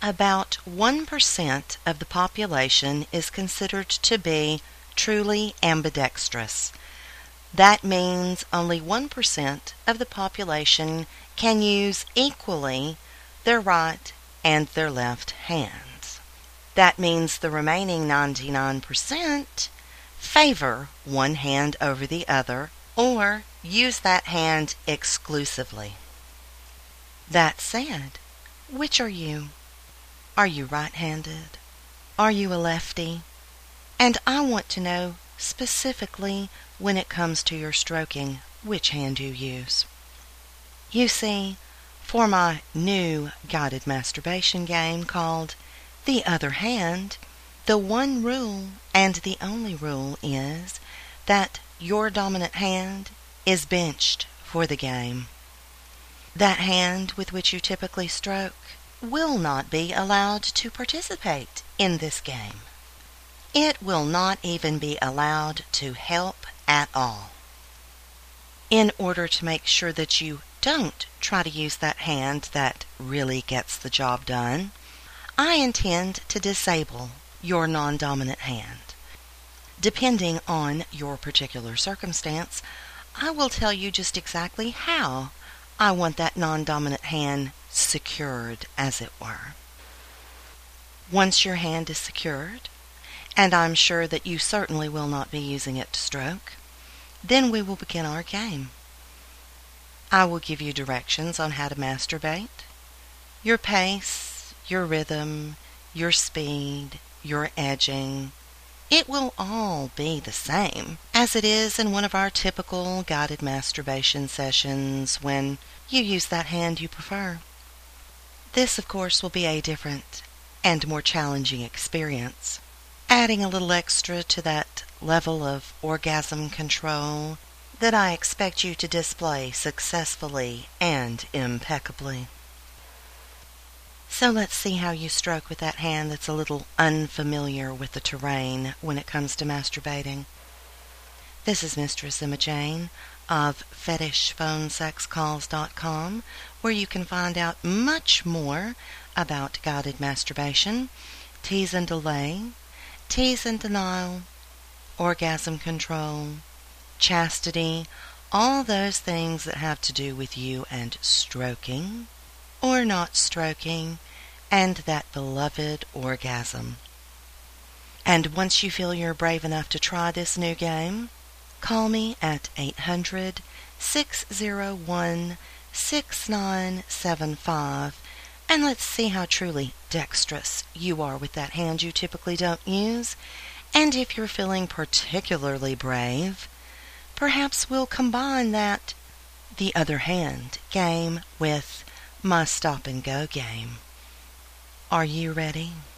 About 1% of the population is considered to be truly ambidextrous. That means only 1% of the population can use equally their right and their left hands. That means the remaining 99% favor one hand over the other or use that hand exclusively. That said, which are you? Are you right-handed? Are you a lefty? And I want to know specifically when it comes to your stroking, which hand you use. You see, for my new guided masturbation game called The Other Hand, the one rule and the only rule is that your dominant hand is benched for the game. That hand with which you typically stroke will not be allowed to participate in this game. It will not even be allowed to help at all. In order to make sure that you don't try to use that hand that really gets the job done, I intend to disable your non-dominant hand. Depending on your particular circumstance, I will tell you just exactly how I want that non-dominant hand secured, as it were. Once your hand is secured, and I'm sure that you certainly will not be using it to stroke, then we will begin our game. I will give you directions on how to masturbate, your pace, your rhythm, your speed, your edging. It will all be the same as it is in one of our typical guided masturbation sessions when you use that hand you prefer. This, of course, will be a different and more challenging experience, adding a little extra to that level of orgasm control that I expect you to display successfully and impeccably. So let's see how you stroke with that hand that's a little unfamiliar with the terrain when it comes to masturbating. This is Mistress Emma Jane of FetishPhoneSexCalls.com, where you can find out much more about guided masturbation, tease and delay, tease and denial, orgasm control, chastity, all those things that have to do with you and stroking or not stroking and that beloved orgasm. And once you feel you're brave enough to try this new game, call me at 800-601-6975 and let's see how truly dexterous you are with that hand you typically don't use. And if you're feeling particularly brave, perhaps we'll combine that The Other Hand game with my stop and go game. Are you ready?